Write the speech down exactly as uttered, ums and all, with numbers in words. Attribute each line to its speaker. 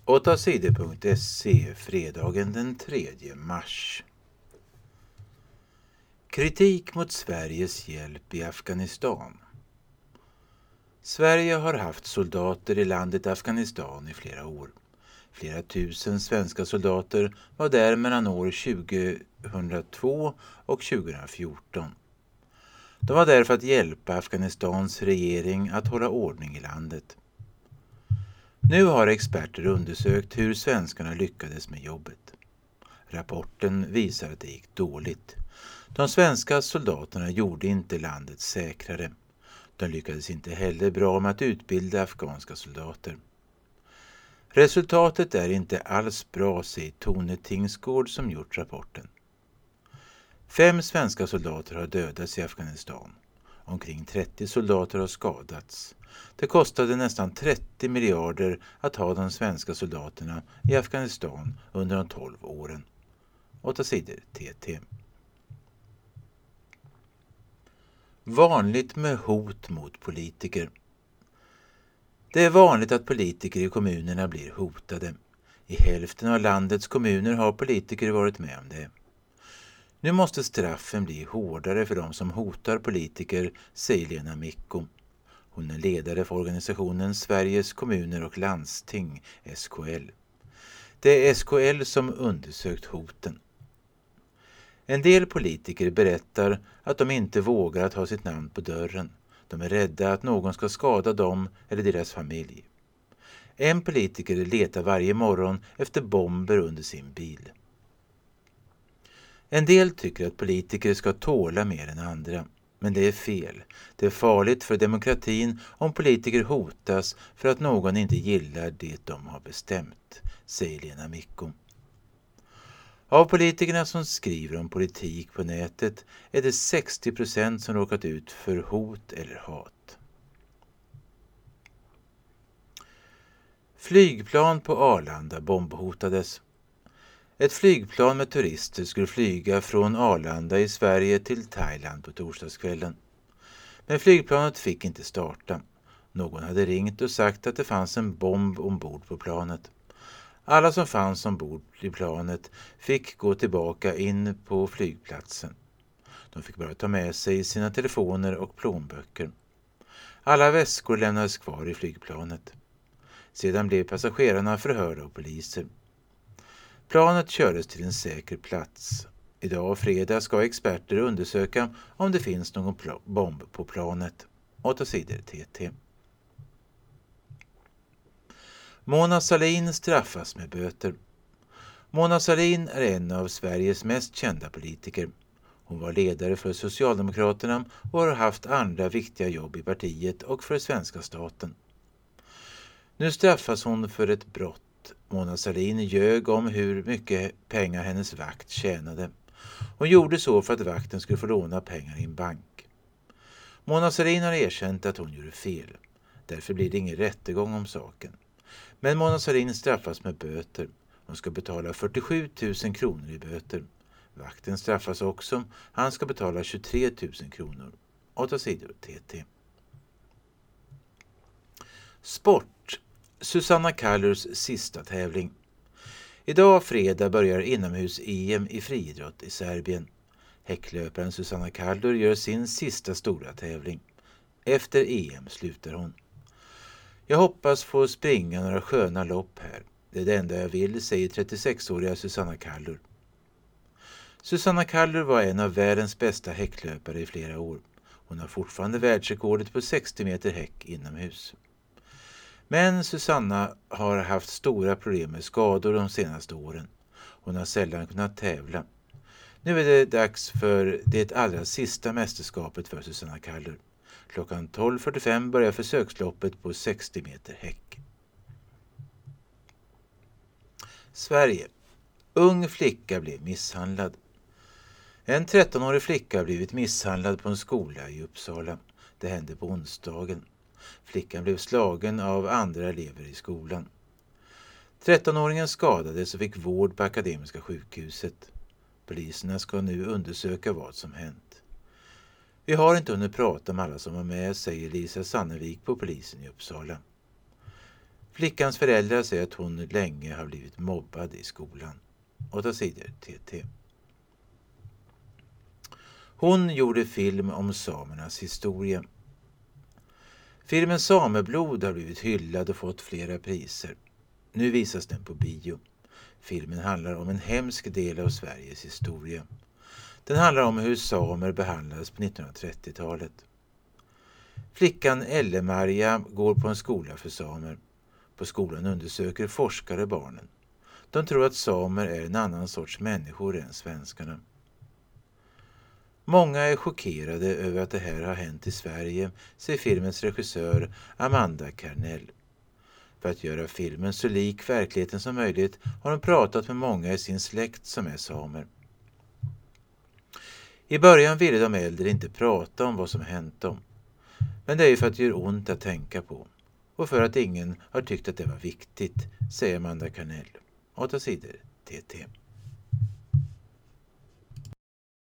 Speaker 1: åttasidor punkt se fredagen den tredje mars. Kritik mot Sveriges hjälp i Afghanistan. Sverige har haft soldater i landet Afghanistan i flera år. Flera tusen svenska soldater var där mellan år tjugohundratvå och tjugohundrafjorton. De var där för att hjälpa Afghanistans regering att hålla ordning i landet. Nu har experter undersökt hur svenskarna lyckades med jobbet. Rapporten visar att det gick dåligt. De svenska soldaterna gjorde inte landet säkrare. De lyckades inte heller bra med att utbilda afghanska soldater. Resultatet är inte alls bra, säger Tone Tingsgård som gjort rapporten. Fem svenska soldater har dödats i Afghanistan. Omkring trettio soldater har skadats. Det kostade nästan trettio miljarder att ha de svenska soldaterna i Afghanistan under de tolv åren. Åtta sidor T T. Vanligt med hot mot politiker. Det är vanligt att politiker i kommunerna blir hotade. I hälften av landets kommuner har politiker varit med om det. Nu måste straffen bli hårdare för de som hotar politiker, säger Lena Micko. Hon är ledare för organisationen Sveriges kommuner och landsting, S K L. Det är S K L som undersökt hoten. En del politiker berättar att de inte vågar att ha sitt namn på dörren. De är rädda att någon ska skada dem eller deras familj. En politiker letar varje morgon efter bomber under sin bil. En del tycker att politiker ska tåla mer än andra. Men det är fel. Det är farligt för demokratin om politiker hotas för att någon inte gillar det de har bestämt, säger Lena Micko. Av politikerna som skriver om politik på nätet är det sextio procent som råkat ut för hot eller hat. Flygplan på Arlanda bombhotades. Ett flygplan med turister skulle flyga från Arlanda i Sverige till Thailand på torsdagskvällen. Men flygplanet fick inte starta. Någon hade ringt och sagt att det fanns en bomb ombord på planet. Alla som fanns ombord i planet fick gå tillbaka in på flygplatsen. De fick bara ta med sig sina telefoner och plånböcker. Alla väskor lämnades kvar i flygplanet. Sedan blev passagerarna förhörda av poliser. Planet kördes till en säker plats. Idag fredag ska experter undersöka om det finns någon pl- bomb på planet. Åtta sidor T T. Mona Sahlin straffas med böter. Mona Sahlin är en av Sveriges mest kända politiker. Hon var ledare för Socialdemokraterna och har haft andra viktiga jobb i partiet och för svenska staten. Nu straffas hon för ett brott. Mona Sahlin ljög om hur mycket pengar hennes vakt tjänade. Hon gjorde så för att vakten skulle få låna pengar i en bank. Mona Sahlin har erkänt att hon gjorde fel. Därför blir det ingen rättegång om saken. Men Mona Sahlin straffas med böter. Hon ska betala fyrtiosju tusen kronor i böter. Vakten straffas också. Han ska betala tjugotre tusen kronor. Åtta sidor T T. Sport. Susanna Kallurs sista tävling. Idag fredag börjar inomhus-E M i friidrott i Serbien. Häcklöparen Susanna Kallur gör sin sista stora tävling. Efter E M slutar hon. Jag hoppas få springa några sköna lopp här. Det är det enda jag vill, säger trettiosexåriga Susanna Kallur. Susanna Kallur var en av världens bästa häcklöpare i flera år. Hon har fortfarande världsrekordet på sextio meter häck inomhus. Men Susanna har haft stora problem med skador de senaste åren. Hon har sällan kunnat tävla. Nu är det dags för det allra sista mästerskapet för Susanna Kallur. Klockan tolv fyrtiofem börjar försöksloppet på sextio meter häck. Sverige. Ung flicka blev misshandlad. En trettonårig flicka har blivit misshandlad på en skola i Uppsala. Det hände på onsdagen. Flickan blev slagen av andra elever i skolan. trettonåringen skadades och fick vård på Akademiska sjukhuset. Poliserna ska nu undersöka vad som hänt. Vi har inte hunnit prata med alla som var med, säger Lisa Sannevik på polisen i Uppsala. Flickans föräldrar säger att hon länge har blivit mobbad i skolan. Åtta sidor T T. Hon gjorde film om samernas historia. Filmen Sameblod har blivit hyllad och fått flera priser. Nu visas den på bio. Filmen handlar om en hemsk del av Sveriges historia. Den handlar om hur samer behandlades på nittonhundratrettiotalet. Flickan Elle-Maria går på en skola för samer. På skolan undersöker forskare barnen. De tror att samer är en annan sorts människor än svenskarna. Många är chockerade över att det här har hänt i Sverige, säger filmens regissör Amanda Carnell. För att göra filmen så lik verkligheten som möjligt har de pratat med många i sin släkt som är samer. I början ville de äldre inte prata om vad som hänt dem. Men det är ju för att det gör ont att tänka på. Och för att ingen har tyckt att det var viktigt, säger Amanda Carnell. Åtta sidor T T.